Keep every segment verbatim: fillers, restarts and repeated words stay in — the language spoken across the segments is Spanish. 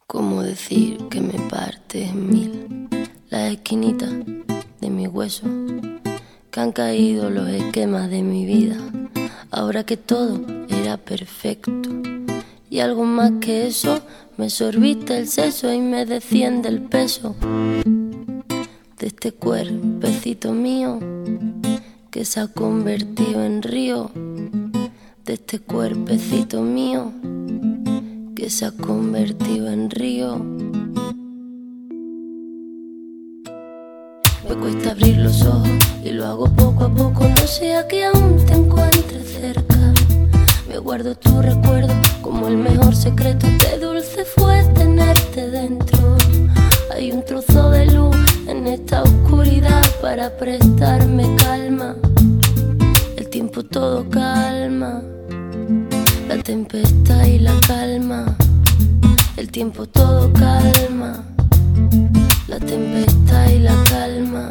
¿Cómo decir que me parte en mil las esquinitas de mi hueso? Que han caído los esquemas de mi vida, ahora que todo era perfecto. Y algo más que eso, me sorbiste el seso y me desciende el peso de este cuerpecito mío que se ha convertido en río, de este cuerpecito mío que se ha convertido en río. Me cuesta abrir los ojos y lo hago poco a poco, no sea que aún te encuentres cerca. Me guardo tu recuerdo como el mejor secreto, qué dulce fue tenerte dentro. Hay un trozo de luz en esta oscuridad para prestarme calma. El tiempo todo calma, la tempestad y la calma. El tiempo todo calma, la tempestad y la calma.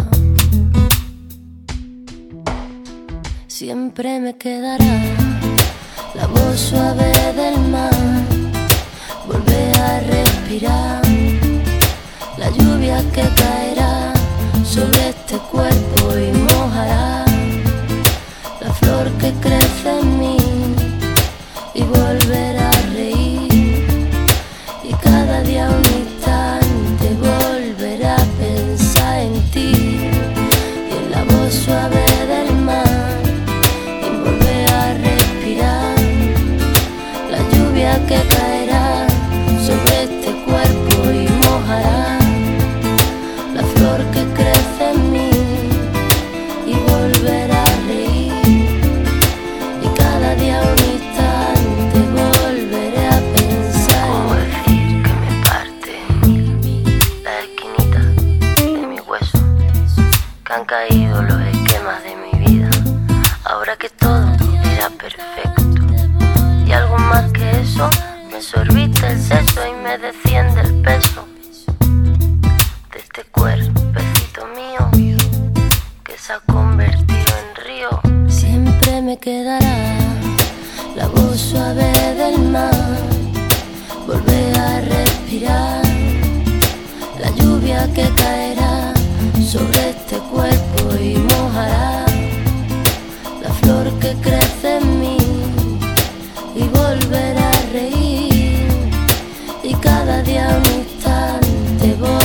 Siempre me quedará la voz suave del mar, volver a respirar, la lluvia que caerá sobre este cuerpo y mojará la flor que crece en mí, y volver a reír, y cada día un instante volver a pensar en ti, y en la voz suave del mar, y volver a respirar, la lluvia que caerá sobre este cuerpo y mojará la flor que crece en mí, y volver a reír, y cada día un instante volveré a pensar. ¿Cómo decir que me parte en mil las esquinitas de mi hueso? Que han caído los esquemas de mi vida, ahora que todo era perfecto. Y algo más que eso, me sorbiste el seso y me desciende el peso de este cuerpecito mío que se ha convertido en río. Siempre me quedará la voz suave del mar, volver a respirar, la lluvia que caerá sobre este cuerpo y mojará la flor que crece en mí, y volver a reír, y cada día un instante volver